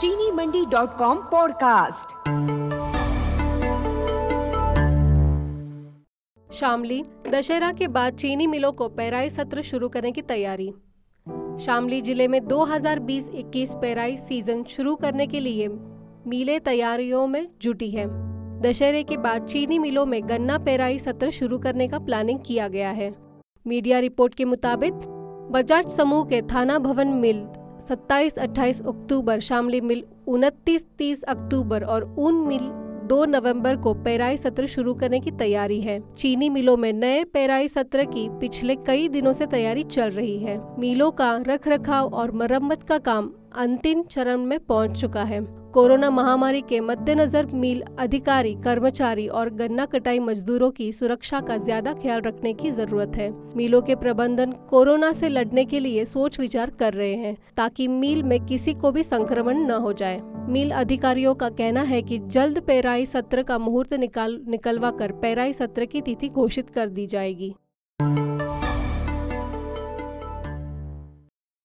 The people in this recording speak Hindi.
चीनीमंडी.com पॉडकास्ट। शामली, दशहरा के बाद चीनी मिलों को पेराई सत्र शुरू करने की तैयारी। शामली जिले में 2020-21 पेराई सीजन शुरू करने के लिए मिलें तैयारियों में जुटी है। दशहरे के बाद चीनी मिलों में गन्ना पेराई सत्र शुरू करने का प्लानिंग किया गया है। मीडिया रिपोर्ट के मुताबिक बजाज समूह के थाना भवन मिल 27-28 अक्टूबर, शामली मिल 29-30 अक्टूबर और ऊन मिल 2 नवंबर को पेराई सत्र शुरू करने की तैयारी है। चीनी मिलों में नए पेराई सत्र की पिछले कई दिनों से तैयारी चल रही है। मिलों का रखरखाव और मरम्मत का काम अंतिम चरण में पहुंच चुका है। कोरोना महामारी के मद्देनजर मिल अधिकारी, कर्मचारी और गन्ना कटाई मजदूरों की सुरक्षा का ज्यादा ख्याल रखने की जरूरत है। मिलों के प्रबंधन कोरोना से लड़ने के लिए सोच विचार कर रहे हैं ताकि मिल में किसी को भी संक्रमण न हो जाए। मिल अधिकारियों का कहना है कि जल्द पेराई सत्र का मुहूर्त निकलवा कर पेराई सत्र की तिथि घोषित कर दी जाएगी।